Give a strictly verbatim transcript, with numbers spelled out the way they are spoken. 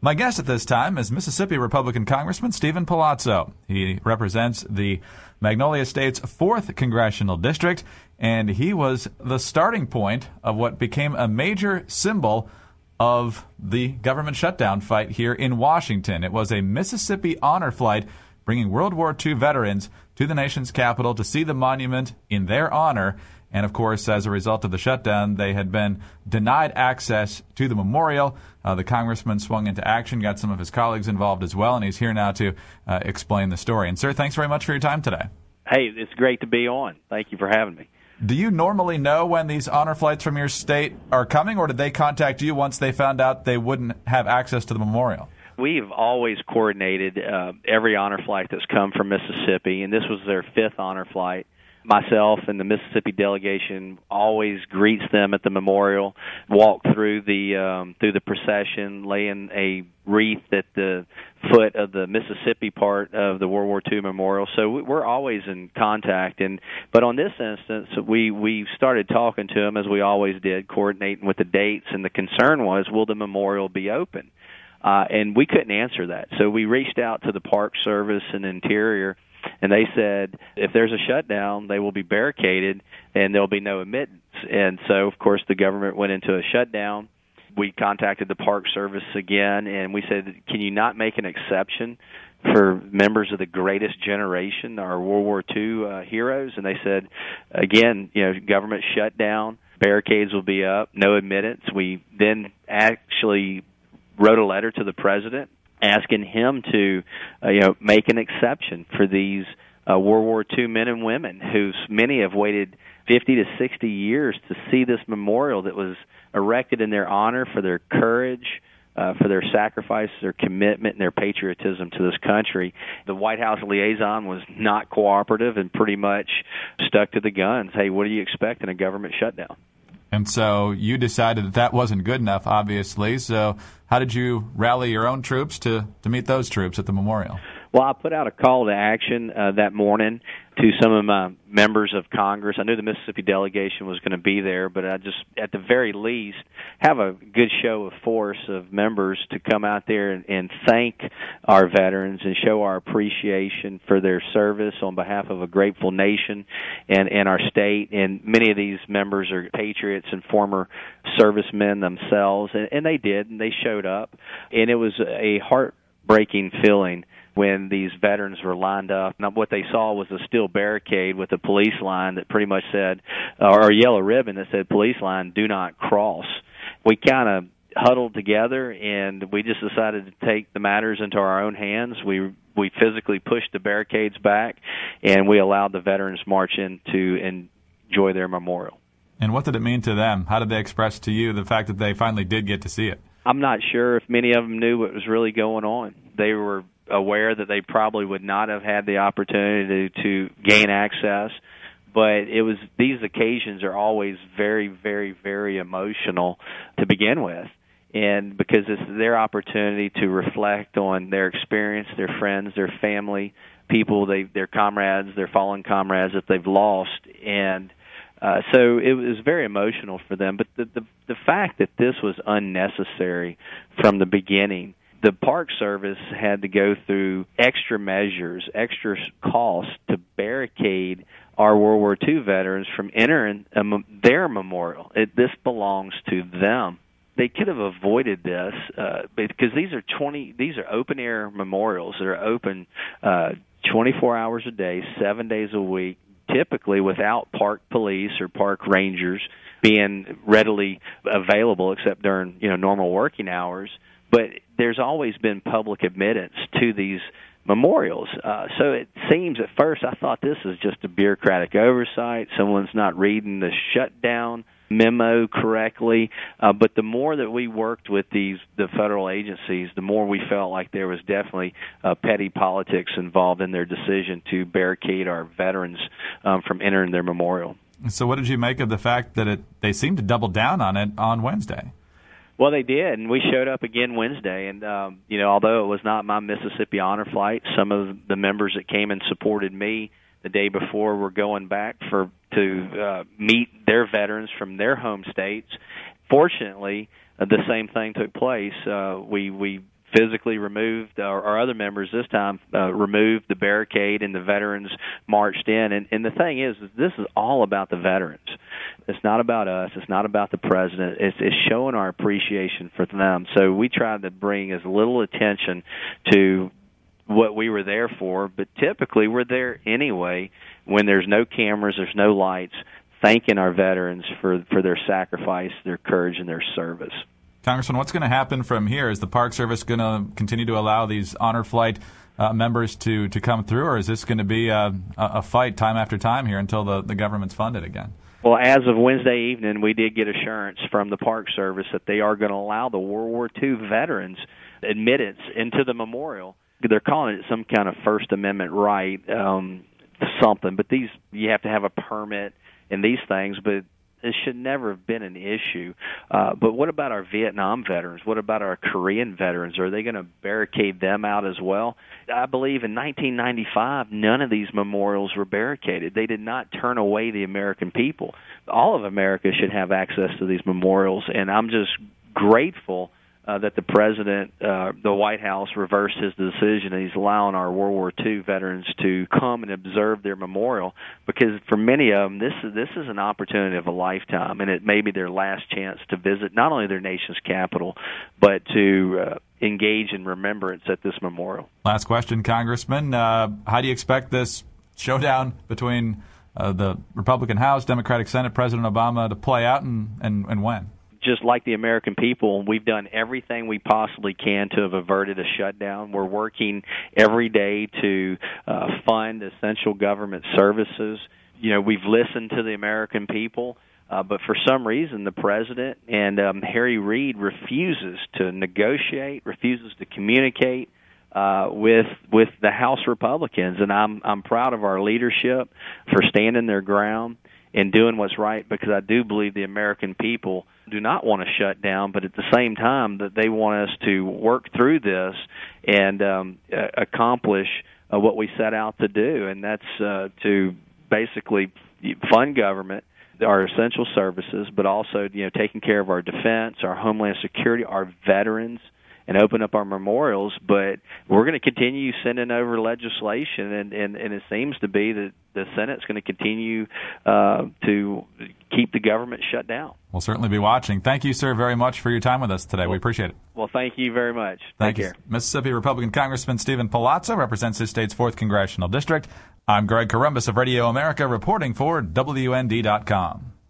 My guest at this time is Mississippi Republican Congressman Steven Palazzo. He represents the Magnolia State's fourth Congressional District, and he was the starting point of what became a major symbol of the government shutdown fight here in Washington. It was a Mississippi honor flight bringing World War Two veterans to the nation's capital to see the monument in their honor. And, of course, as a result of the shutdown, they had been denied access to the memorial. Uh, the congressman swung into action, got some of his colleagues involved as well, and he's here now to uh, explain the story. And, sir, thanks very much for your time today. Hey, it's great to be on. Thank you for having me. Do you normally know when these honor flights from your state are coming, or did they contact you once they found out they wouldn't have access to the memorial? We've always coordinated uh, every honor flight that's come from Mississippi, and this was their fifth honor flight. Myself and the Mississippi delegation always greets them at the memorial, walk through the um, through the procession, laying a wreath at the foot of the Mississippi part of the World War Two memorial. So we're always in contact. And but on this instance, we we started talking to them as we always did, coordinating with the dates. And the concern was, will the memorial be open? Uh, and we couldn't answer that. So we reached out to the Park Service and Interior. And they said if there's a shutdown, they will be barricaded and there'll be no admittance. And so, of course, the government went into a shutdown. We contacted the Park Service again, and we said, can you not make an exception for members of the greatest generation, our World War Two uh, heroes? And they said, again, you know, government shutdown, barricades will be up, no admittance. We then actually wrote a letter to the president asking him to, uh, you know, make an exception for these uh, World War Two men and women, who many have waited fifty to sixty years to see this memorial that was erected in their honor for their courage, uh, for their sacrifice, their commitment, and their patriotism to this country. The White House liaison was not cooperative and pretty much stuck to the guns. Hey, what do you expect in a government shutdown? And so you decided that that wasn't good enough, obviously. So how did you rally your own troops to, to meet those troops at the memorial? Well, I put out a call to action uh, that morning to some of my members of Congress. I knew the Mississippi delegation was going to be there, but I just, at the very least, have a good show of force of members to come out there and, and thank our veterans and show our appreciation for their service on behalf of a grateful nation and, and our state. And many of these members are patriots and former servicemen themselves, and, and they did, and they showed up. And it was a heartbreaking feeling when these veterans were lined up. Now, what they saw was a steel barricade with a police line that pretty much said, or a yellow ribbon that said, police line, do not cross. We kind of huddled together, and we just decided to take the matters into our own hands. We we physically pushed the barricades back, and we allowed the veterans march in to enjoy their memorial. And what did it mean to them? How did they express to you the fact that they finally did get to see it? I'm not sure if many of them knew what was really going on. They were aware that they probably would not have had the opportunity to, to gain access, but it was, these occasions are always very, very, very emotional to begin with, and because it's their opportunity to reflect on their experience, their friends, their family, people, they, their comrades, their fallen comrades that they've lost, and Uh, so it was very emotional for them. But the, the the fact that this was unnecessary from the beginning, the Park Service had to go through extra measures, extra costs to barricade our World War Two veterans from entering um, their memorial. It, this belongs to them. They could have avoided this uh, because these are twenty. These are open air memorials that are open uh, twenty-four hours a day, seven days a week, typically without park police or park rangers being readily available except during, you know, normal working hours. But there's always been public admittance to these memorials. Uh, so it seems at first I thought this is just a bureaucratic oversight. Someone's not reading the shutdown memo correctly. Uh, but the more that we worked with these the federal agencies, the more we felt like there was definitely uh, petty politics involved in their decision to barricade our veterans um, from entering their memorial. So what did you make of the fact that it they seemed to double down on it on Wednesday? Well, they did, and we showed up again Wednesday. And, um, you know, although it was not my Mississippi honor flight, some of the members that came and supported me the day before were going back for to uh, meet their veterans from their home states. Fortunately, uh, the same thing took place. Uh, we, we physically removed, or, or other members this time uh, removed the barricade, and the veterans marched in. And, and the thing is, is, this is all about the veterans. It's not about us. It's not about the president. It's, it's showing our appreciation for them. So we tried to bring as little attention to what we were there for, but typically we're there anyway when there's no cameras, there's no lights, thanking our veterans for, for their sacrifice, their courage, and their service. Congressman, what's going to happen from here? Is the Park Service going to continue to allow these honor flight uh, members to, to come through, or is this going to be a, a fight time after time here until the, the government's funded again? Well, as of Wednesday evening, we did get assurance from the Park Service that they are going to allow the World War Two veterans admittance into the memorial. They're calling it some kind of First Amendment right, um, something, but these you have to have a permit and these things, but it should never have been an issue. Uh, but what about our Vietnam veterans? What about our Korean veterans? Are they going to barricade them out as well? I believe in nineteen ninety-five, none of these memorials were barricaded. They did not turn away the American people. All of America should have access to these memorials, and I'm just grateful Uh, that the president, uh, the White House, reversed his decision, and he's allowing our World War Two veterans to come and observe their memorial, because for many of them, this is, this is an opportunity of a lifetime, and it may be their last chance to visit not only their nation's capital, but to uh, engage in remembrance at this memorial. Last question, Congressman. Uh, how do you expect this showdown between uh, the Republican House, Democratic Senate, President Obama to play out, and, and, and when? Just like the American people, we've done everything we possibly can to have averted a shutdown. We're working every day to uh, fund essential government services. You know, we've listened to the American people, uh, but for some reason the president and um, Harry Reid refuses to negotiate, refuses to communicate uh, with with the House Republicans. And I'm I'm proud of our leadership for standing their ground and doing what's right, because I do believe the American people do not want to shut down, but at the same time that they want us to work through this and um, uh, accomplish uh, what we set out to do, and that's uh, to basically fund government, our essential services, but also, you know, taking care of our defense, our homeland security, our veterans, and open up our memorials. But we're going to continue sending over legislation, and, and, and it seems to be that the Senate's going to continue uh, to keep the government shut down. We'll certainly be watching. Thank you, sir, very much for your time with us today. Well, we appreciate it. Well, thank you very much. Thank Take you. care. Mississippi Republican Congressman Stephen Palazzo represents his state's fourth Congressional District. I'm Greg Corombos of Radio America, reporting for W N D dot com.